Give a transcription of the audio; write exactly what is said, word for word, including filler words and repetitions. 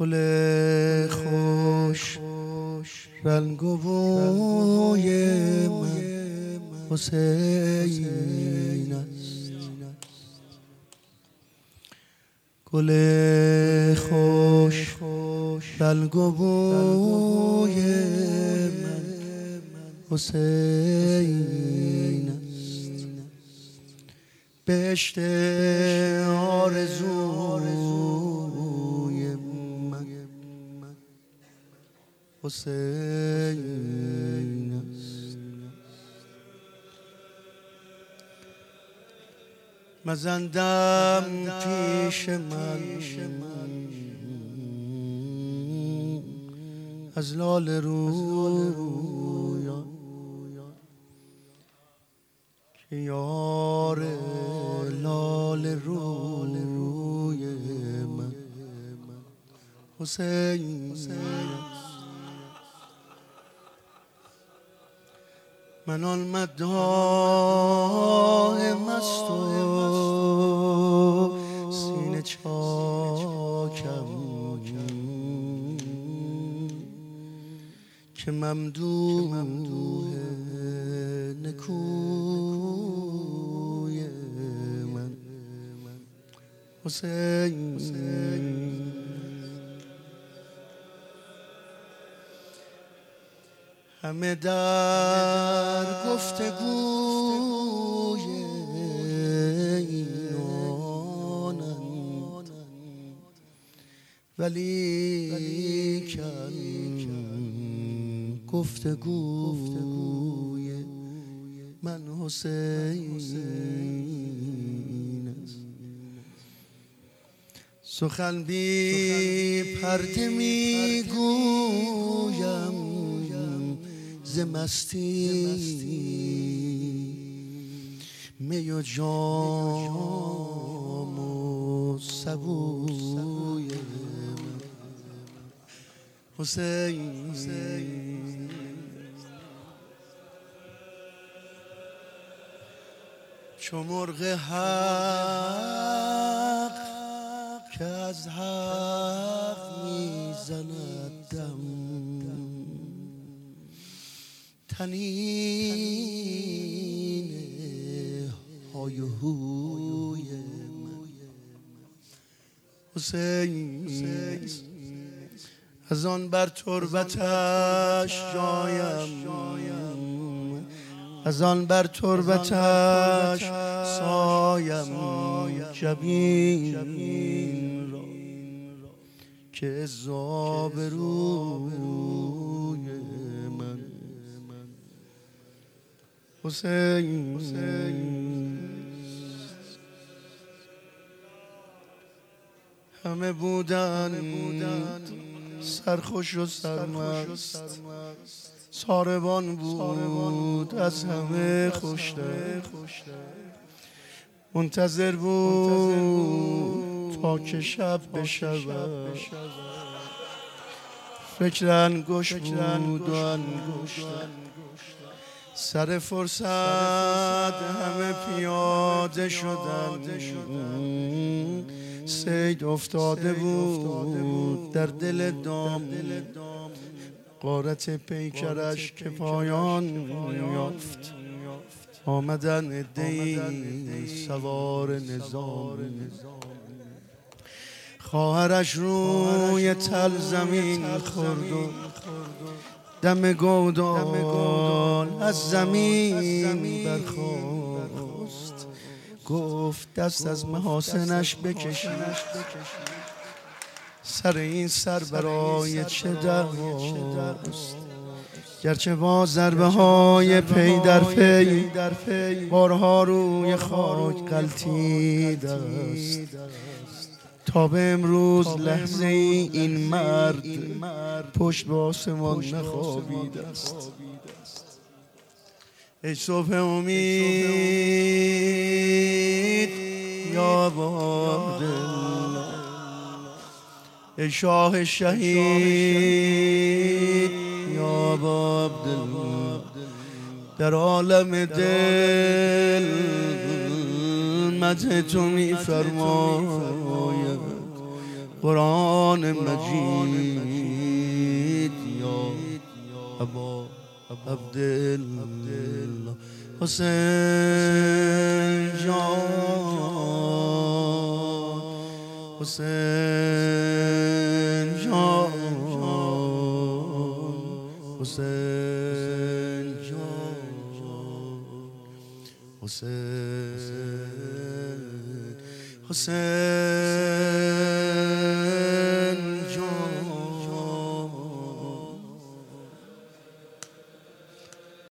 گل خوش رنگ و بوی من حسین است. گل خوش رنگ و بوی من حسین است. بهشت آرزوی من حسین است. مزندم پیش من از لاله رویا که یار لاله روی من حسین است. من آن مداح مست و سینه چاکم که ممدوح نکوی من حسین. همه در گفتگوی اینانند ولیکن گفتگوی من حسین است. سخن بی پرده می گویم ز مستی می و جام و سبوی حسین. چو مرغ حق که از حق میزند دم طنین های و هوی من حسین. از آن بر تربتش جایم، از آن بر تربتش سایم جبین را که زابروی من حسین. همه بودن سرخوش و سرمست، ساربان بود از همه خوشتر، منتظر بود تا که شب بشود، فکر انگشت بود و انگشتر. سر فرصت همه پیاده شدند، صید افتاده بود در دل دام، غارت پیکرش که پایان یافت. آمدن عده‌ای سوار نظام، خواهرش روی تل زمین خورد و دم گودال از زمین برخاست. گفت دست از محاسنش بکشید، سر این سر برای چه دعواست؟ گرچه با ضربه های پی در پی بارها روی خاک غلتیده است، تا به امروز لحظه ای این مرد پشت به آسمان نخوابیده است. ای صبح امید یا عبادالله، ای شاه شهید یا ابا عبدالله، در عالم دل مدح تو می فرماید قرآن مجید یا ابا عبدالله حسین جان حسین جان حسین جان حسین حسین